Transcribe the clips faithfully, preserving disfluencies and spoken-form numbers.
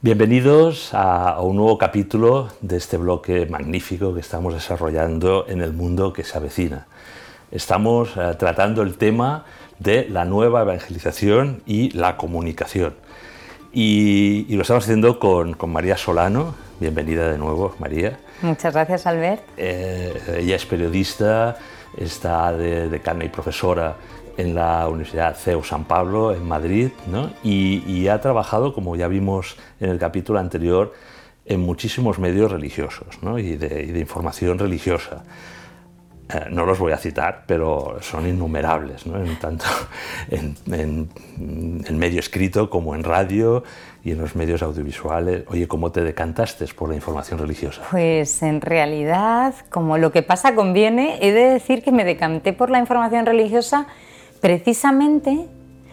Bienvenidos a un nuevo capítulo de este bloque magnífico que estamos desarrollando en el mundo que se avecina. Estamos eh, tratando el tema de la nueva evangelización y la comunicación. Y, y lo estamos haciendo con, con María Solano. Bienvenida de nuevo, María. Muchas gracias, Albert. Eh, ella es periodista, está de decana y profesora en la Universidad C E U San Pablo, en Madrid, ¿no? y, y ha trabajado, como ya vimos en el capítulo anterior, en muchísimos medios religiosos, ¿no? y, de, y de información religiosa. Eh, no los voy a citar, pero son innumerables, ¿no? en, tanto en, en, en medio escrito como en radio y en los medios audiovisuales. Oye, ¿cómo te decantaste por la información religiosa? Pues en realidad, como lo que pasa conviene, he de decir que me decanté por la información religiosa precisamente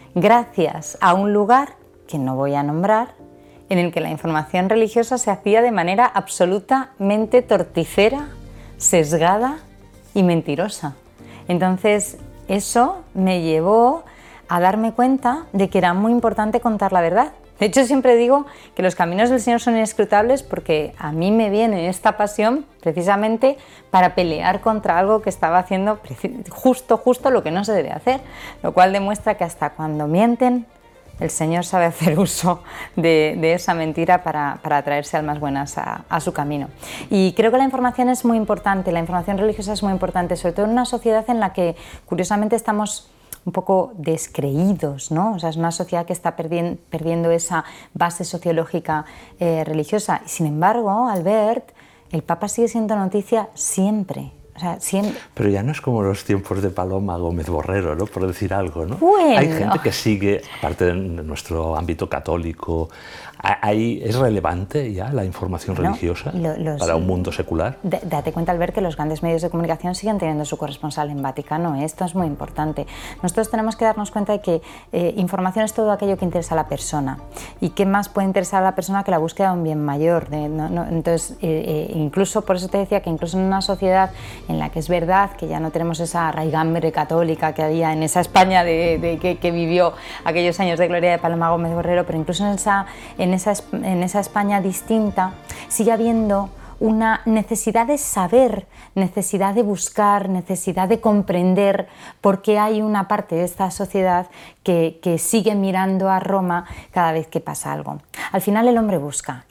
gracias a un lugar que no voy a nombrar, en el que la información religiosa se hacía de manera absolutamente torticera, sesgada y mentirosa. Entonces eso me llevó a darme cuenta de que era muy importante contar la verdad. De hecho, siempre digo que los caminos del Señor son inescrutables porque a mí me viene esta pasión precisamente para pelear contra algo que estaba haciendo justo, justo lo que no se debe hacer, lo cual demuestra que hasta cuando mienten, el Señor sabe hacer uso de, de esa mentira para, para atraerse almas buenas a, a su camino. Y creo que la información es muy importante, la información religiosa es muy importante, sobre todo en una sociedad en la que curiosamente estamos un poco descreídos, ¿no? O sea, es una sociedad que está perdiendo, perdiendo esa base sociológica eh, religiosa. Y sin embargo, Albert, el Papa sigue siendo noticia siempre. O sea, siempre. Pero ya no es como los tiempos de Paloma Gómez Borrero, ¿no? Por decir algo, ¿no? Bueno. Hay gente que sigue, aparte de nuestro ámbito católico, ¿hay, ¿es relevante ya la información bueno, religiosa lo, los, para un mundo secular? D- date cuenta, Albert, que los grandes medios de comunicación siguen teniendo su corresponsal en Vaticano. Esto es muy importante. Nosotros tenemos que darnos cuenta de que eh, información es todo aquello que interesa a la persona. ¿Y qué más puede interesar a la persona que la búsqueda de un bien mayor? De, no, no, entonces, eh, eh, incluso, por eso te decía que incluso en una sociedad en la que es verdad que ya no tenemos esa raigambre católica que había en esa España de, de, que, que vivió aquellos años de gloria de Paloma Gómez Borrero, pero incluso en esa, en esa, en esa España distinta sigue habiendo una necesidad de saber, necesidad de buscar, necesidad de comprender, porque hay una parte de esta sociedad que, que sigue mirando a Roma cada vez que pasa algo. Al final el hombre busca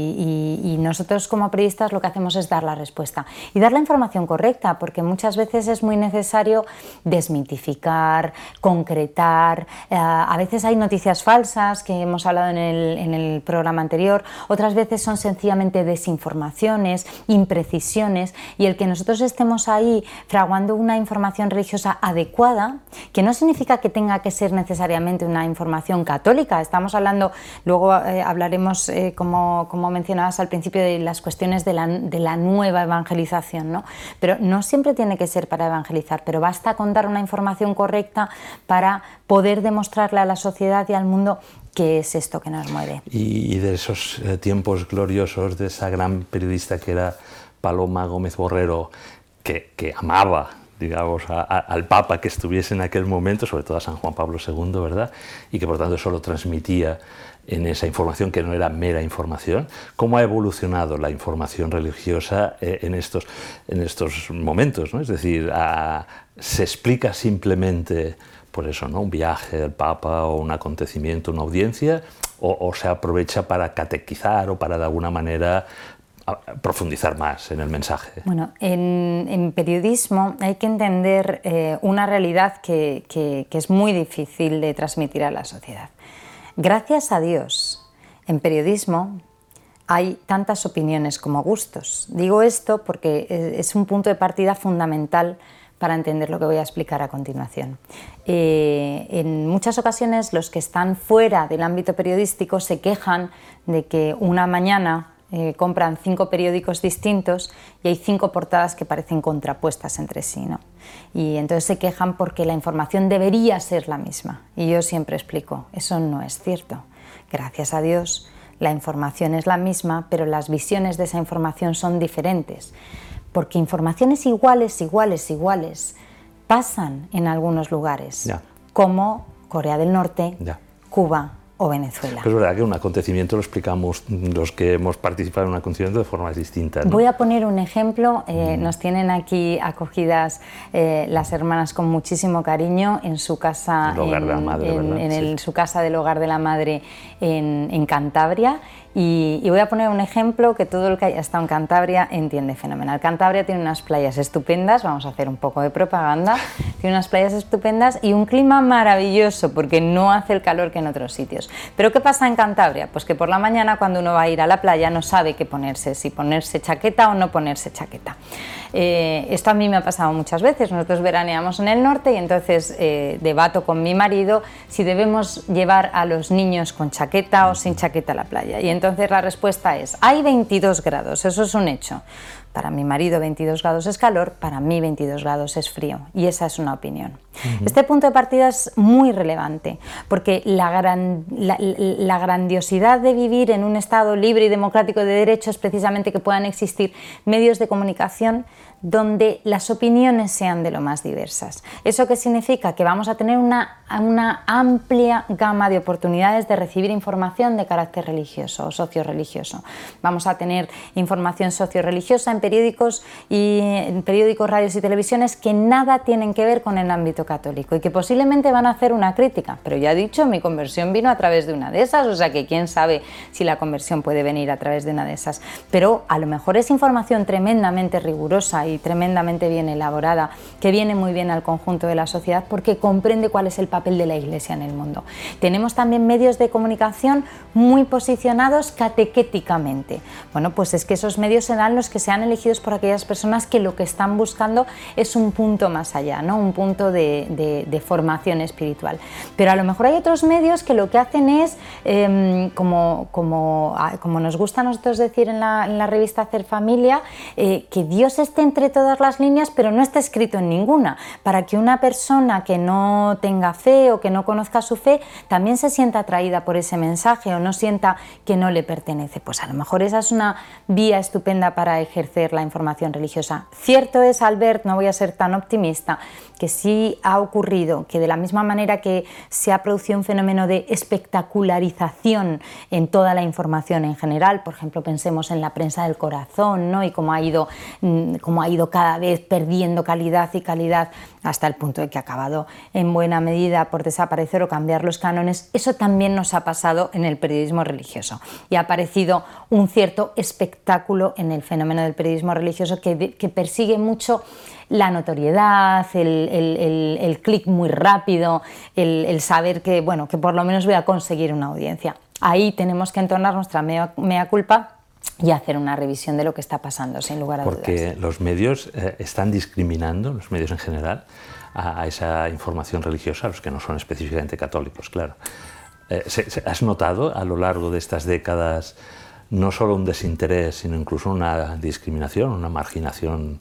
y, y, y nosotros como periodistas lo que hacemos es dar la respuesta y dar la información correcta, porque muchas veces es muy necesario desmitificar, concretar, eh, a veces hay noticias falsas que hemos hablado en el, en el programa anterior, otras veces son sencillamente desinformación, imprecisiones, y el que nosotros estemos ahí fraguando una información religiosa adecuada, que no significa que tenga que ser necesariamente una información católica. Estamos hablando, luego eh, hablaremos, eh, como, como mencionabas al principio, de las cuestiones de la, de la nueva evangelización, ¿no? Pero no siempre tiene que ser para evangelizar, pero basta con dar una información correcta para poder demostrarle a la sociedad y al mundo ¿qué es esto que nos mueve? Y de esos eh, tiempos gloriosos de esa gran periodista que era Paloma Gómez Borrero, que, que amaba, digamos, a, a, al Papa que estuviese en aquel momento, sobre todo a San Juan Pablo segundo, ¿verdad? Y que por tanto eso lo transmitía en esa información que no era mera información. ¿Cómo ha evolucionado la información religiosa eh, en, estos, en estos momentos, ¿no? Es decir, a, ¿se explica simplemente por eso, ¿no? Un viaje del Papa o un acontecimiento, una audiencia, o, o se aprovecha para catequizar o para de alguna manera profundizar más en el mensaje? Bueno, en, en periodismo hay que entender eh, una realidad que, que, que es muy difícil de transmitir a la sociedad. Gracias a Dios, en periodismo hay tantas opiniones como gustos. Digo esto porque es un punto de partida fundamental para entender lo que voy a explicar a continuación. Eh, en muchas ocasiones los que están fuera del ámbito periodístico se quejan de que una mañana eh, compran cinco periódicos distintos y hay cinco portadas que parecen contrapuestas entre sí, ¿no? Y entonces se quejan porque la información debería ser la misma. Y yo siempre explico, eso no es cierto. Gracias a Dios, la información es la misma, pero las visiones de esa información son diferentes. Porque informaciones iguales, iguales, iguales pasan en algunos lugares, ya. como Corea del Norte, ya. Cuba o Venezuela. Pero es verdad que un acontecimiento lo explicamos los que hemos participado en un acontecimiento de formas distintas, ¿no? Voy a poner un ejemplo. Eh, mm. Nos tienen aquí acogidas eh, las hermanas con muchísimo cariño en su casa, el hogar en, de la madre, en, en el, sí. su casa del Hogar de la Madre en, en Cantabria. Y, y voy a poner un ejemplo que todo el que haya estado en Cantabria entiende fenomenal. Cantabria tiene unas playas estupendas, vamos a hacer un poco de propaganda, tiene unas playas estupendas y un clima maravilloso porque no hace el calor que en otros sitios. ¿Pero qué pasa en Cantabria? Pues que por la mañana cuando uno va a ir a la playa no sabe qué ponerse, si ponerse chaqueta o no ponerse chaqueta. Eh, esto a mí me ha pasado muchas veces. Nosotros veraneamos en el norte y entonces eh, debato con mi marido si debemos llevar a los niños con chaqueta o sin chaqueta a la playa. Y entonces la respuesta es, hay veintidós grados, eso es un hecho. Para mi marido veintidós grados es calor, para mí veintidós grados es frío, y esa es una opinión. Uh-huh. Este punto de partida es muy relevante, porque la, gran, la, la grandiosidad de vivir en un Estado libre y democrático de derecho es precisamente que puedan existir medios de comunicación donde las opiniones sean de lo más diversas. ¿Eso qué significa? Que vamos a tener una, una amplia gama de oportunidades de recibir información de carácter religioso o socio-religioso. Vamos a tener información socio-religiosa en periódicos, y, en periódicos, radios y televisiones que nada tienen que ver con el ámbito católico y que posiblemente van a hacer una crítica. Pero ya he dicho, mi conversión vino a través de una de esas, o sea que quién sabe si la conversión puede venir a través de una de esas. Pero a lo mejor es información tremendamente rigurosa y y tremendamente bien elaborada, que viene muy bien al conjunto de la sociedad porque comprende cuál es el papel de la Iglesia en el mundo. Tenemos también medios de comunicación muy posicionados catequéticamente. Bueno, pues es que esos medios serán los que sean elegidos por aquellas personas que lo que están buscando es un punto más allá, ¿no? Un punto de, de, de formación espiritual. Pero a lo mejor hay otros medios que lo que hacen es, eh, como, como, como nos gusta a nosotros decir en la, en la revista Hacer Familia, eh, que Dios esté entre todas las líneas, pero no está escrito en ninguna, para que una persona que no tenga fe o que no conozca su fe también se sienta atraída por ese mensaje o no sienta que no le pertenece. Pues a lo mejor esa es una vía estupenda para ejercer la información religiosa. Cierto es, Albert, no voy a ser tan optimista, que sí ha ocurrido que de la misma manera que se ha producido un fenómeno de espectacularización en toda la información en general, por ejemplo, pensemos en la prensa del corazón, ¿no? Y cómo ha ido, cómo ha ido cada vez perdiendo calidad y calidad hasta el punto de que ha acabado en buena medida por desaparecer o cambiar los cánones. Eso también nos ha pasado en el periodismo religioso y ha aparecido un cierto espectáculo en el fenómeno del periodismo religioso que, que persigue mucho la notoriedad, el, el, el, el clic muy rápido, el, el saber que, bueno, que por lo menos voy a conseguir una audiencia. Ahí tenemos que entonar nuestra mea, mea culpa y hacer una revisión de lo que está pasando, sin lugar a dudas. Porque los medios eh, están discriminando, los medios en general, a, a esa información religiosa, a los que no son específicamente católicos, claro. Eh, se, se, ¿Has notado a lo largo de estas décadas no solo un desinterés, sino incluso una discriminación, una marginación?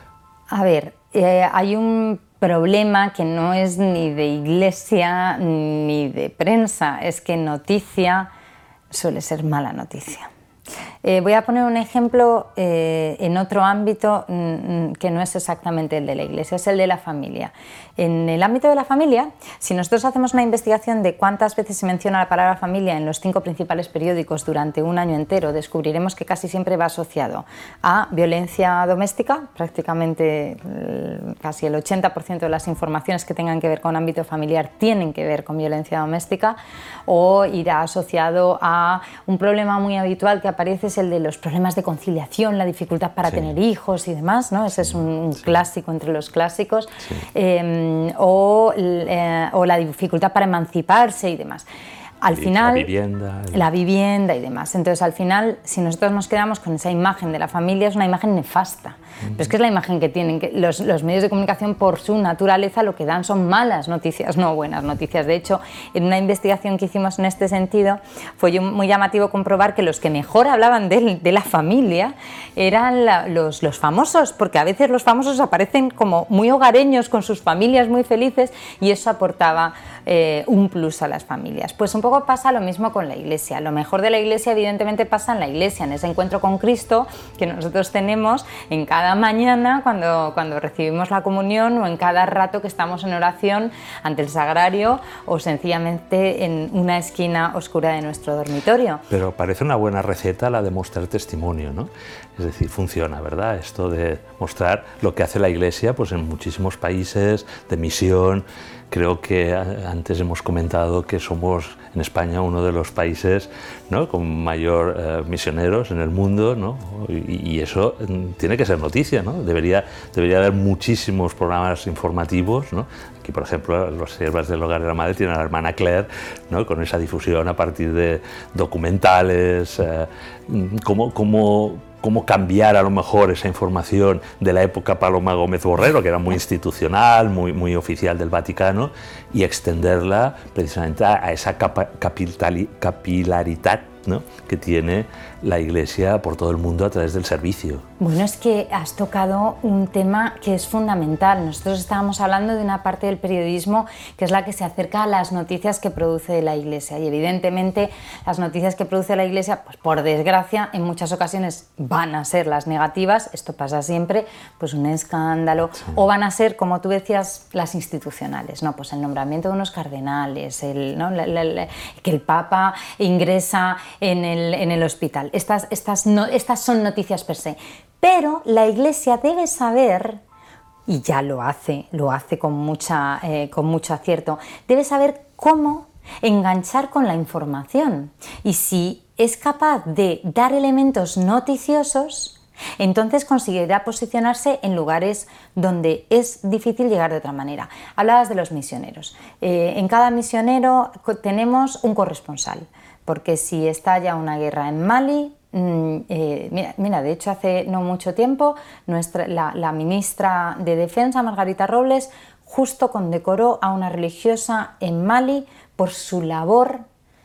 A ver, eh, hay un problema que no es ni de iglesia ni de prensa, es que noticia suele ser mala noticia. Eh, voy a poner un ejemplo eh, en otro ámbito mm, que no es exactamente el de la Iglesia, es el de la familia. En el ámbito de la familia, si nosotros hacemos una investigación de cuántas veces se menciona la palabra familia en los cinco principales periódicos durante un año entero, descubriremos que casi siempre va asociado a violencia doméstica, prácticamente eh, casi el ochenta por ciento de las informaciones que tengan que ver con ámbito familiar tienen que ver con violencia doméstica, o irá asociado a un problema muy habitual que aparece, es el de los problemas de conciliación, la dificultad para sí. tener hijos y demás, ¿no? Ese es un, un sí. clásico entre los clásicos, sí. eh, o, eh, o la dificultad para emanciparse y demás. Al final, la vivienda, la vivienda y demás. Entonces, al final, si nosotros nos quedamos con esa imagen de la familia, es una imagen nefasta. Uh-huh. Pero es que es la imagen que tienen. Que los, los medios de comunicación, por su naturaleza, lo que dan son malas noticias, no buenas noticias. De hecho, en una investigación que hicimos en este sentido, fue muy llamativo comprobar que los que mejor hablaban de, de la familia eran la, los, los famosos, porque a veces los famosos aparecen como muy hogareños, con sus familias muy felices, y eso aportaba eh, un plus a las familias. Pues un poco luego pasa lo mismo con la Iglesia. Lo mejor de la Iglesia evidentemente pasa en la Iglesia, en ese encuentro con Cristo que nosotros tenemos en cada mañana cuando, cuando recibimos la comunión, o en cada rato que estamos en oración ante el sagrario, o sencillamente en una esquina oscura de nuestro dormitorio. Pero parece una buena receta la de mostrar testimonio, ¿no? Es decir, funciona, ¿verdad? Esto de mostrar lo que hace la Iglesia pues en muchísimos países de misión. Creo que antes hemos comentado que somos en España uno de los países, ¿no?, con mayor eh, misioneros en el mundo, ¿no? y, y eso tiene que ser noticia, ¿no? Debería, debería haber muchísimos programas informativos, ¿no? Aquí, por ejemplo, los Siervas del Hogar de la Madre tienen a la hermana Claire, ¿no?, con esa difusión a partir de documentales, eh, cómo, cómo, cómo cambiar a lo mejor esa información de la época Paloma Gómez Borrero, que era muy institucional, muy, muy oficial del Vaticano, y extenderla precisamente a, a esa capa, capitali, capilaridad, ¿no?, que tiene la Iglesia por todo el mundo a través del servicio. Bueno, es que has tocado un tema que es fundamental. Nosotros estábamos hablando de una parte del periodismo que es la que se acerca a las noticias que produce la Iglesia, y evidentemente las noticias que produce la Iglesia, pues por desgracia, en muchas ocasiones van a ser las negativas. Esto pasa siempre, pues un escándalo, sí. O van a ser, como tú decías, las institucionales, ¿no? Pues el nombramiento de unos cardenales, el, ¿no? la, la, la, que el Papa ingresa en el, en el hospital. Estas, estas, no, estas son noticias per se. Pero la Iglesia debe saber, y ya lo hace, lo hace con, mucha, eh, con mucho acierto, debe saber cómo enganchar con la información. Y si es capaz de dar elementos noticiosos, entonces conseguirá posicionarse en lugares donde es difícil llegar de otra manera. Hablabas de los misioneros. Eh, en cada misionero tenemos un corresponsal, porque si estalla una guerra en Mali, Eh, mira, mira, de hecho hace no mucho tiempo nuestra, la, la ministra de Defensa, Margarita Robles, justo condecoró a una religiosa en Mali por su labor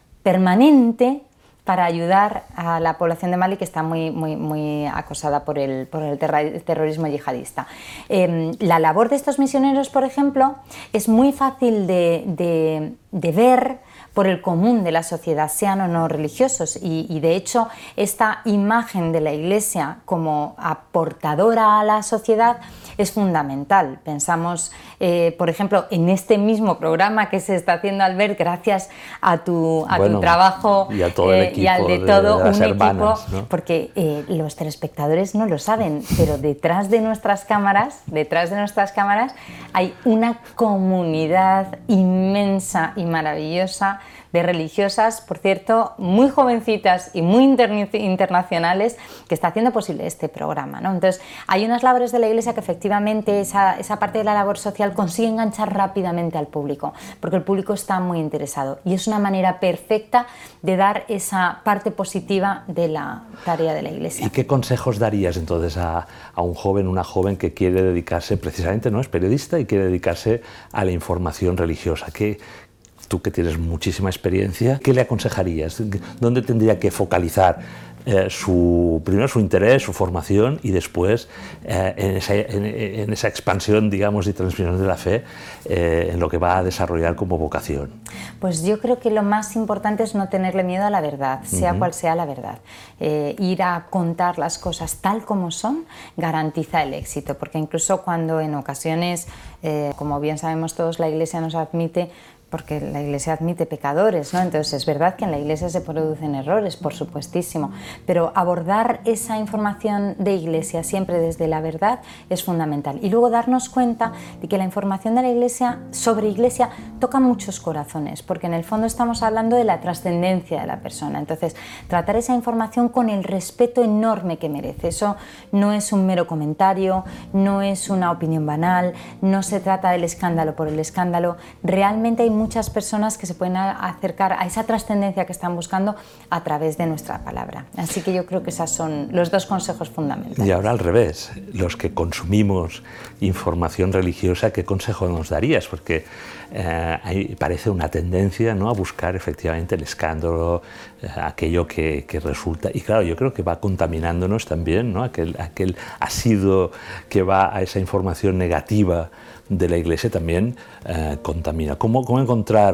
permanente para ayudar a la población de Mali, que está muy, muy, muy acosada por el, por el terrorismo yihadista. Eh, la labor de estos misioneros, por ejemplo, es muy fácil de, de, de ver por el común de la sociedad, sean o no religiosos, y, y de hecho esta imagen de la Iglesia como aportadora a la sociedad es fundamental. Pensamos, eh, por ejemplo, en este mismo programa que se está haciendo, Albert, gracias a tu, a bueno, tu trabajo y, a todo el equipo eh, y al de de, todo de un hermanas, equipo, ¿no? Porque eh, los telespectadores no lo saben, pero detrás de nuestras cámaras, detrás de nuestras cámaras hay una comunidad inmensa y maravillosa de religiosas, por cierto, muy jovencitas y muy inter internacionales, que está haciendo posible este programa, ¿no? Entonces, hay unas labores de la Iglesia que efectivamente esa, esa parte de la labor social consigue enganchar rápidamente al público, porque el público está muy interesado, y es una manera perfecta de dar esa parte positiva de la tarea de la Iglesia. ¿Y qué consejos darías entonces a, a un joven, una joven que quiere dedicarse, precisamente, no es periodista y quiere dedicarse a la información religiosa? ¿Qué, Tú que tienes muchísima experiencia, ¿qué le aconsejarías? ¿Dónde tendría que focalizar eh, su, primero su interés, su formación, y después eh, en, esa, en, en esa expansión, digamos, y transmisión de la fe, eh, en lo que va a desarrollar como vocación? Pues yo creo que lo más importante es no tenerle miedo a la verdad, sea uh-huh. cual sea la verdad. Eh, ir a contar las cosas tal como son garantiza el éxito, porque incluso cuando en ocasiones, eh, como bien sabemos todos, la Iglesia nos admite, porque la Iglesia admite pecadores, ¿no? Entonces es verdad que en la Iglesia se producen errores, por supuestísimo, pero abordar esa información de Iglesia siempre desde la verdad es fundamental, y luego darnos cuenta de que la información de la Iglesia sobre Iglesia toca muchos corazones, porque en el fondo estamos hablando de la trascendencia de la persona. Entonces, tratar esa información con el respeto enorme que merece. Eso no es un mero comentario, no es una opinión banal, no se trata del escándalo por el escándalo. Realmente hay muchas personas que se pueden acercar a esa trascendencia que están buscando a través de nuestra palabra. Así que yo creo que esos son los dos consejos fundamentales. Y ahora al revés, los que consumimos información religiosa, ¿qué consejo nos darías? Porque eh, ahí parece una tendencia, ¿no?, a buscar efectivamente el escándalo, eh, aquello que, que resulta, y claro, yo creo que va contaminándonos también, ¿no?, aquel, aquel asiduo que va a esa información negativa de la Iglesia también eh, contamina. ¿Cómo, cómo encontrar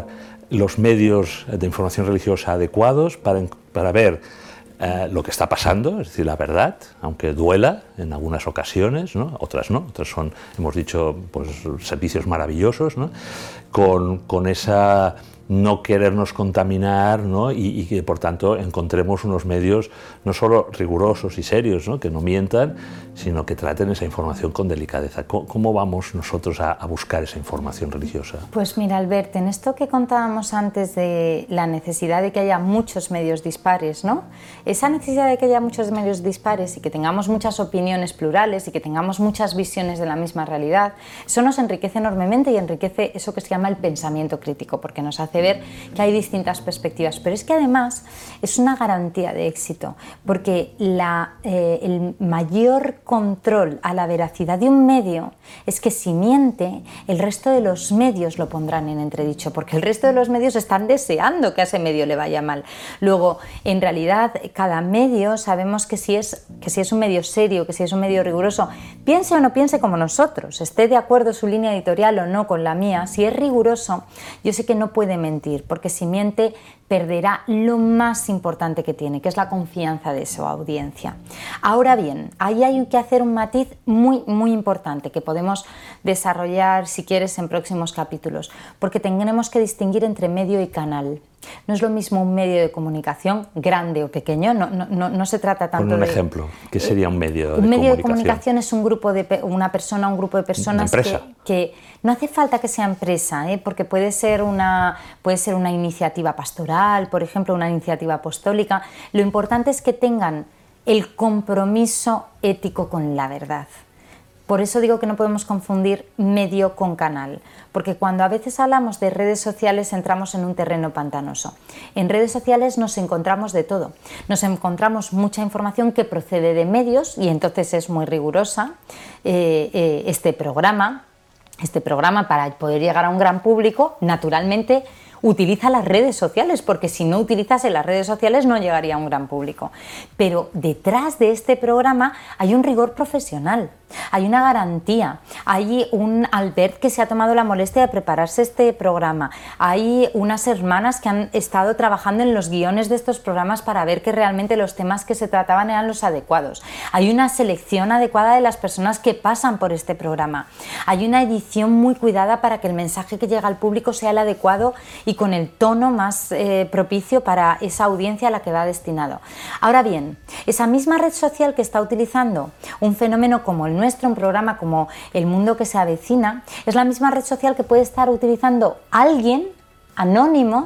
los medios de información religiosa adecuados para, para ver eh, lo que está pasando, es decir, la verdad, aunque duela en algunas ocasiones, ¿no? Otras no, otras son, hemos dicho, pues, servicios maravillosos, ¿no? con, con esa no querernos contaminar, ¿no? y, y que por tanto encontremos unos medios no solo rigurosos y serios, ¿no? que no mientan, sino que traten esa información con delicadeza. ¿Cómo, cómo vamos nosotros a, a buscar esa información religiosa? Pues mira, Albert, en esto que contábamos antes de la necesidad de que haya muchos medios dispares, ¿no? Esa necesidad de que haya muchos medios dispares y que tengamos muchas opiniones plurales y que tengamos muchas visiones de la misma realidad, eso nos enriquece enormemente y enriquece eso que se llama el pensamiento crítico, porque nos hace ver que hay distintas perspectivas, pero es que además es una garantía de éxito, porque la, eh, el mayor control a la veracidad de un medio es que si miente, el resto de los medios lo pondrán en entredicho, porque el resto de los medios están deseando que a ese medio le vaya mal. Luego, en realidad, cada medio sabemos que si es, que si es un medio serio, que si es un medio riguroso, piense o no piense como nosotros, esté de acuerdo su línea editorial o no con la mía, si es riguroso, yo sé que no puede mentir, porque si miente perderá lo más importante que tiene, que es la confianza de su audiencia. Ahora bien, ahí hay que hacer un matiz muy, muy importante que podemos desarrollar, si quieres, en próximos capítulos, porque tendremos que distinguir entre medio y canal. No es lo mismo un medio de comunicación, grande o pequeño, no, no, no, no se trata tanto de... Pon un ejemplo, ¿qué sería un medio de comunicación? Un medio comunicación? de comunicación es un grupo de una persona, un grupo de personas que, que no hace falta que sea empresa, ¿eh? Porque puede ser, una, puede ser una iniciativa pastoral, por ejemplo, una iniciativa apostólica. Lo importante es que tengan el compromiso ético con la verdad. Por eso digo que no podemos confundir medio con canal, porque cuando a veces hablamos de redes sociales entramos en un terreno pantanoso. En redes sociales nos encontramos de todo, nos encontramos mucha información que procede de medios y entonces es muy rigurosa. Eh, eh, este programa, este programa para poder llegar a un gran público, naturalmente utiliza las redes sociales, porque si no utilizase las redes sociales no llegaría a un gran público. Pero detrás de este programa hay un rigor profesional, hay una garantía, hay un Albert que se ha tomado la molestia de prepararse este programa, hay unas hermanas que han estado trabajando en los guiones de estos programas para ver que realmente los temas que se trataban eran los adecuados, hay una selección adecuada de las personas que pasan por este programa, hay una edición muy cuidada para que el mensaje que llega al público sea el adecuado y con el tono más eh, propicio para esa audiencia a la que va destinado. Ahora bien, esa misma red social que está utilizando un fenómeno como el nuestro, un programa como El Mundo que se avecina, es la misma red social que puede estar utilizando alguien anónimo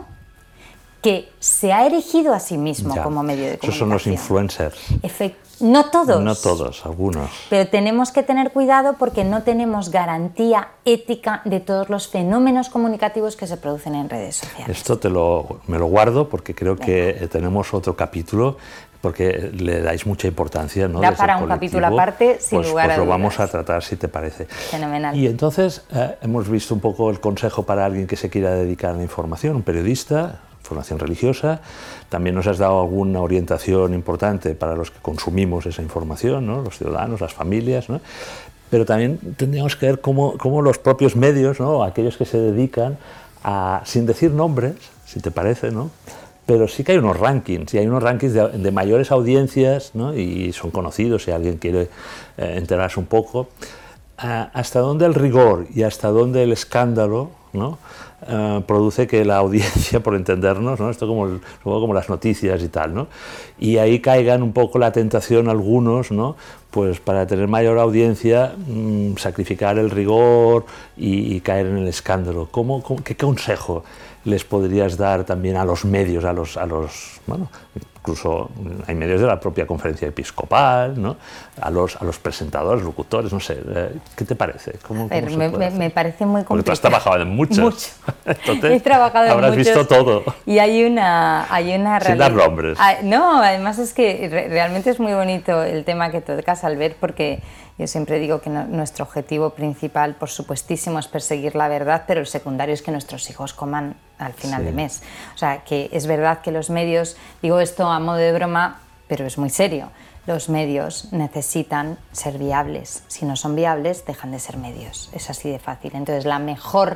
que se ha erigido a sí mismo ya, como medio de comunicación. Esos son los influencers. Efectivamente. No todos. No todos, algunos. Pero tenemos que tener cuidado porque no tenemos garantía ética de todos los fenómenos comunicativos que se producen en redes sociales. Esto te lo, me lo guardo porque creo Venga. que tenemos otro capítulo, porque le dais mucha importancia, ¿no? Da para un capítulo aparte, sin pues, lugar pues a dudas. Lo vamos a tratar, si te parece. Fenomenal. Y entonces eh, hemos visto un poco el consejo para alguien que se quiera dedicar a la información, un periodista, formación religiosa. También nos has dado alguna orientación importante para los que consumimos esa información, ¿no? Los ciudadanos, las familias, ¿no? Pero también tendríamos que ver cómo, cómo los propios medios, ¿no? Aquellos que se dedican a, sin decir nombres, si te parece, ¿no? Pero sí que hay unos rankings, y hay unos rankings de, de mayores audiencias, ¿no? Y son conocidos si alguien quiere eh, enterarse un poco, eh, hasta dónde el rigor y hasta dónde el escándalo, ¿no? Uh, produce que la audiencia, por entendernos, ¿no? Esto como, el, como las noticias y tal, ¿no? Y ahí caigan un poco la tentación algunos, ¿no? Pues para tener mayor audiencia, mmm, sacrificar el rigor y, y caer en el escándalo. ¿Cómo, cómo, qué consejo les podrías dar también a los medios, a los, a los, bueno, incluso hay medios de la propia conferencia episcopal, ¿no? A los, a los presentadores, locutores, no sé, ¿qué te parece? ¿Cómo, a ver, cómo me, me, me parece muy complicado. Porque tú has trabajado en muchas. Mucho. Entonces, he trabajado en habrás muchos, visto todo. Y hay una, hay una Sin dar nombres. Ah, no, además es que re realmente es muy bonito el tema que tocas, Albert, porque yo siempre digo que no, nuestro objetivo principal, por supuestísimo, es perseguir la verdad, pero el secundario es que nuestros hijos coman al final sí. de mes. O sea, que es verdad que los medios, digo esto a modo de broma, pero es muy serio, los medios necesitan ser viables. Si no son viables, dejan de ser medios. Es así de fácil. Entonces, la mejor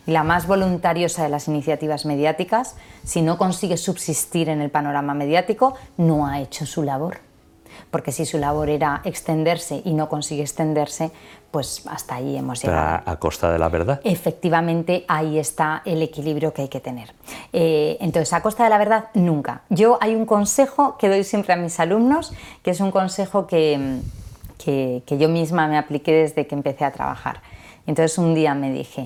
y la más voluntariosa de las iniciativas mediáticas, si no consigue subsistir en el panorama mediático, no ha hecho su labor. Porque si su labor era extenderse y no consigue extenderse, pues hasta ahí hemos llegado. ¿A, a costa de la verdad? Efectivamente, ahí está el equilibrio que hay que tener. Eh, entonces, a costa de la verdad, nunca. Yo hay un consejo que doy siempre a mis alumnos, que es un consejo que, que, que yo misma me apliqué desde que empecé a trabajar. Entonces, un día me dije,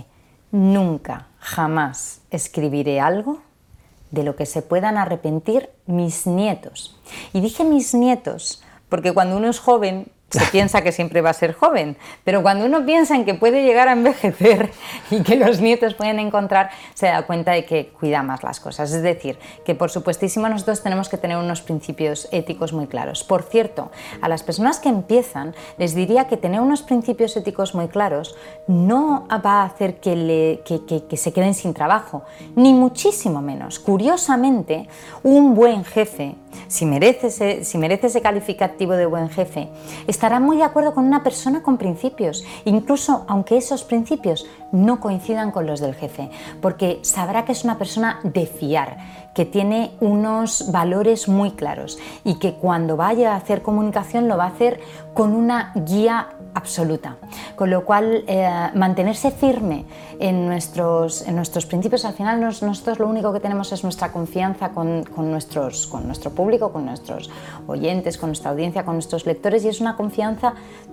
nunca, jamás escribiré algo de lo que se puedan arrepentir mis nietos. Y dije mis nietos, porque cuando uno es joven se piensa que siempre va a ser joven, pero cuando uno piensa en que puede llegar a envejecer y que los nietos pueden encontrar, se da cuenta de que cuida más las cosas. Es decir, que por supuestísimo nosotros tenemos que tener unos principios éticos muy claros. Por cierto, a las personas que empiezan les diría que tener unos principios éticos muy claros no va a hacer que, le, que, que, que se queden sin trabajo, ni muchísimo menos. Curiosamente, un buen jefe, si merece ese, si merece ese calificativo de buen jefe, estará muy de acuerdo con una persona con principios, incluso aunque esos principios no coincidan con los del jefe, porque sabrá que es una persona de fiar, que tiene unos valores muy claros y que cuando vaya a hacer comunicación lo va a hacer con una guía absoluta. Con lo cual, eh, mantenerse firme en nuestros, en nuestros principios, al final nos, nosotros lo único que tenemos es nuestra confianza con, con, nuestros, con nuestro público, con nuestros oyentes, con nuestra audiencia, con nuestros lectores, y es una confianza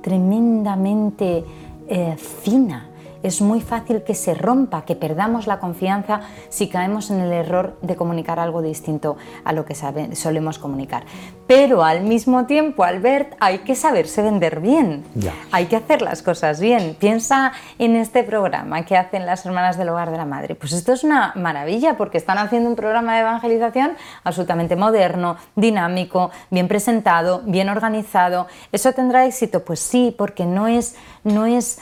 tremendamente eh, fina. Es muy fácil que se rompa, que perdamos la confianza si caemos en el error de comunicar algo distinto a lo que sabe, solemos comunicar. Pero al mismo tiempo, Albert, hay que saberse vender bien. Ya. Hay que hacer las cosas bien. Piensa en este programa que hacen las Hermanas del Hogar de la Madre. Pues esto es una maravilla porque están haciendo un programa de evangelización absolutamente moderno, dinámico, bien presentado, bien organizado. ¿Eso tendrá éxito? Pues sí, porque no es... No es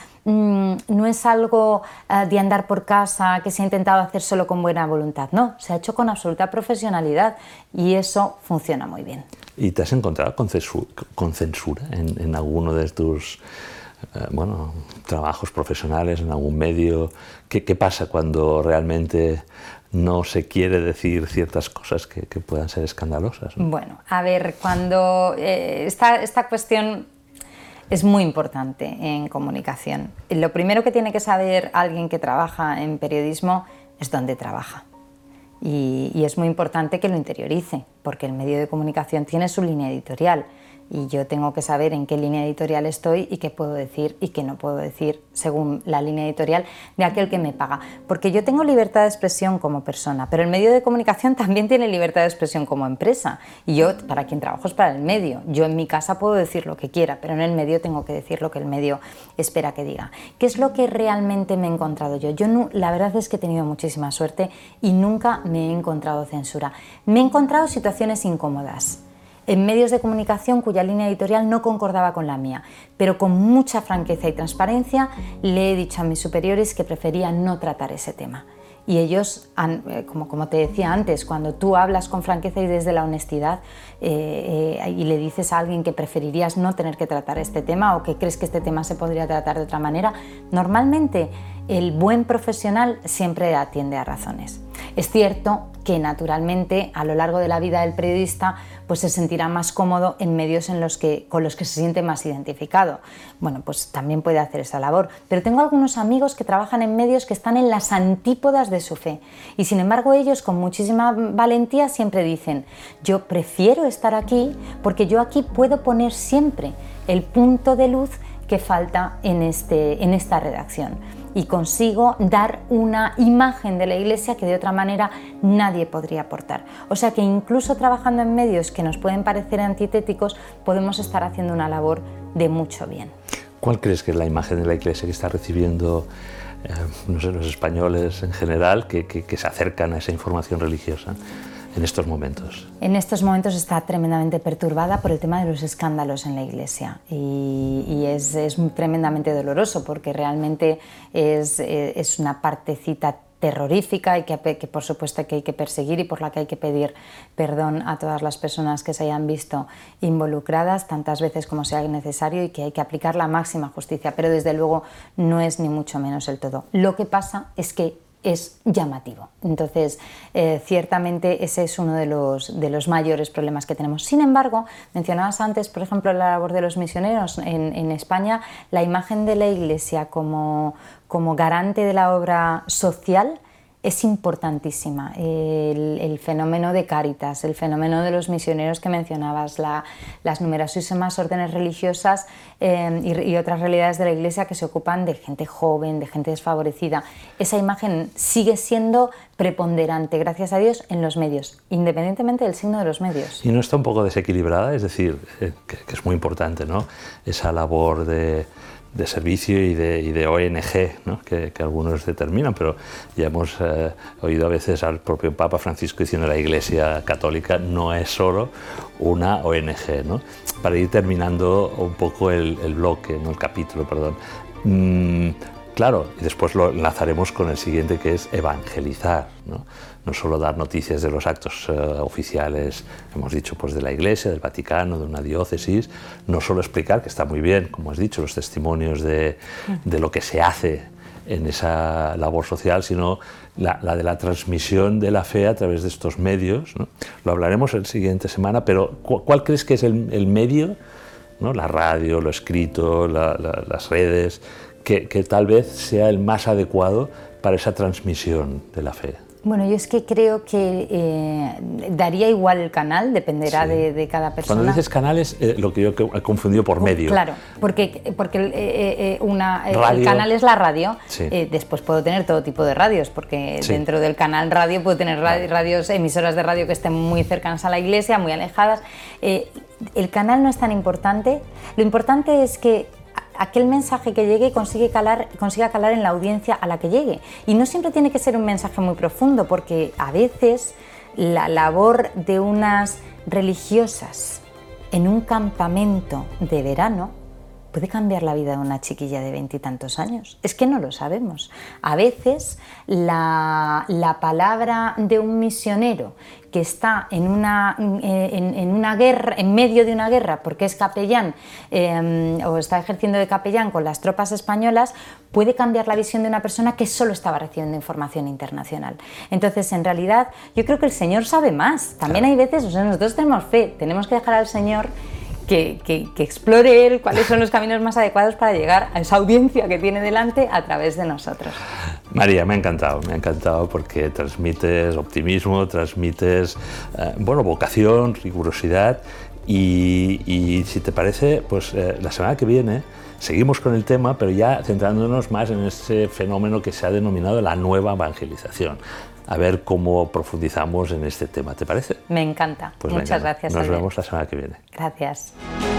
no es algo uh, de andar por casa que se ha intentado hacer solo con buena voluntad, no, se ha hecho con absoluta profesionalidad y eso funciona muy bien. ¿Y te has encontrado con censura, con censura en, en alguno de tus eh, bueno, trabajos profesionales, en algún medio? ¿Qué, qué pasa cuando realmente no se quiere decir ciertas cosas que, que puedan ser escandalosas, ¿no? Bueno, a ver, cuando eh, esta, esta cuestión es muy importante en comunicación. Lo primero que tiene que saber alguien que trabaja en periodismo es dónde trabaja. Y, y es muy importante que lo interiorice, porque el medio de comunicación tiene su línea editorial y yo tengo que saber en qué línea editorial estoy y qué puedo decir y qué no puedo decir según la línea editorial de aquel que me paga. Porque yo tengo libertad de expresión como persona, pero el medio de comunicación también tiene libertad de expresión como empresa. Y yo, para quien trabajo, es para el medio. Yo en mi casa puedo decir lo que quiera, pero en el medio tengo que decir lo que el medio espera que diga. ¿Qué es lo que realmente me he encontrado yo? Yo no, la verdad es que he tenido muchísima suerte y nunca me he encontrado censura. Me he encontrado situaciones incómodas en medios de comunicación cuya línea editorial no concordaba con la mía, pero con mucha franqueza y transparencia le he dicho a mis superiores que prefería no tratar ese tema. Y ellos, han, eh, como, como te decía antes, cuando tú hablas con franqueza y desde la honestidad eh, eh, y le dices a alguien que preferirías no tener que tratar este tema o que crees que este tema se podría tratar de otra manera, normalmente el buen profesional siempre atiende a razones. Es cierto que naturalmente a lo largo de la vida del periodista pues se sentirá más cómodo en medios en los que, con los que se siente más identificado. Bueno, pues también puede hacer esa labor. Pero tengo algunos amigos que trabajan en medios que están en las antípodas de su fe y sin embargo ellos con muchísima valentía siempre dicen: yo prefiero estar aquí porque yo aquí puedo poner siempre el punto de luz que falta en, este, en esta redacción y consigo dar una imagen de la Iglesia que de otra manera nadie podría aportar. O sea que incluso trabajando en medios que nos pueden parecer antitéticos, podemos estar haciendo una labor de mucho bien. ¿Cuál crees que es la imagen de la Iglesia que está recibiendo eh, no sé, los españoles en general que, que, que se acercan a esa información religiosa en estos momentos? En estos momentos está tremendamente perturbada por el tema de los escándalos en la Iglesia y, y es, es tremendamente doloroso porque realmente es, es una partecita terrorífica y que, que por supuesto que hay que perseguir y por la que hay que pedir perdón a todas las personas que se hayan visto involucradas tantas veces como sea necesario y que hay que aplicar la máxima justicia, pero desde luego no es ni mucho menos el todo. Lo que pasa es que es llamativo. Entonces, eh, ciertamente ese es uno de los, de los mayores problemas que tenemos. Sin embargo, mencionabas antes, por ejemplo, la labor de los misioneros. En, en España, la imagen de la Iglesia como, como garante de la obra social es importantísima. El, el fenómeno de Cáritas, el fenómeno de los misioneros que mencionabas, la, las numerosísimas órdenes religiosas eh, y, y otras realidades de la Iglesia que se ocupan de gente joven, de gente desfavorecida. Esa imagen sigue siendo preponderante, gracias a Dios, en los medios, independientemente del signo de los medios. ¿Y no está un poco desequilibrada? Es decir, eh, que, que es muy importante, ¿no?, esa labor de... de servicio y de, y de O N G, ¿no?, que, que algunos determinan, pero ya hemos eh, oído a veces al propio Papa Francisco diciendo que la Iglesia Católica no es solo una O N G, ¿no? Para ir terminando un poco el, el bloque, ¿no?, el capítulo, perdón. Mm, claro, y después lo enlazaremos con el siguiente, que es evangelizar, ¿no? No solo dar noticias de los actos uh, oficiales, hemos dicho, pues de la Iglesia, del Vaticano, de una diócesis, no solo explicar, que está muy bien, como has dicho, los testimonios de, de lo que se hace en esa labor social, sino la, la de la transmisión de la fe a través de estos medios, ¿no? Lo hablaremos la siguiente semana, pero ¿cu ¿cuál crees que es el, el medio, ¿no?, la radio, lo escrito, la, la, las redes, que, que tal vez sea el más adecuado para esa transmisión de la fe? Bueno, yo es que creo que eh, daría igual el canal, dependerá sí. de, de cada persona. Cuando dices canales, eh, lo que yo he confundido por medio. Claro, porque, porque eh, eh, una, eh, el canal es la radio, sí. eh, después puedo tener todo tipo de radios, porque sí. dentro del canal radio puedo tener radi radios, emisoras de radio que estén muy cercanas a la Iglesia, muy alejadas. Eh, el canal no es tan importante, lo importante es que aquel mensaje que llegue consigue calar, consiga calar en la audiencia a la que llegue. Y no siempre tiene que ser un mensaje muy profundo, porque a veces la labor de unas religiosas en un campamento de verano puede cambiar la vida de una chiquilla de veintitantos años. Es que no lo sabemos. A veces la, la palabra de un misionero que está en una, en, en una guerra, en medio de una guerra, porque es capellán eh, o está ejerciendo de capellán con las tropas españolas, puede cambiar la visión de una persona que solo estaba recibiendo información internacional. Entonces, en realidad, yo creo que el Señor sabe más. También hay veces, o sea, nosotros tenemos fe, tenemos que dejar al Señor Que, que, que explore Él cuáles son los caminos más adecuados para llegar a esa audiencia que tiene delante a través de nosotros. María, me ha encantado, me ha encantado porque transmites optimismo, transmites, eh, bueno, vocación, rigurosidad y, y si te parece, pues eh, la semana que viene seguimos con el tema, pero ya centrándonos más en ese fenómeno que se ha denominado la nueva evangelización. A ver cómo profundizamos en este tema, ¿te parece? Me encanta. Pues muchas venga, gracias. Nos Albert. vemos la semana que viene. Gracias.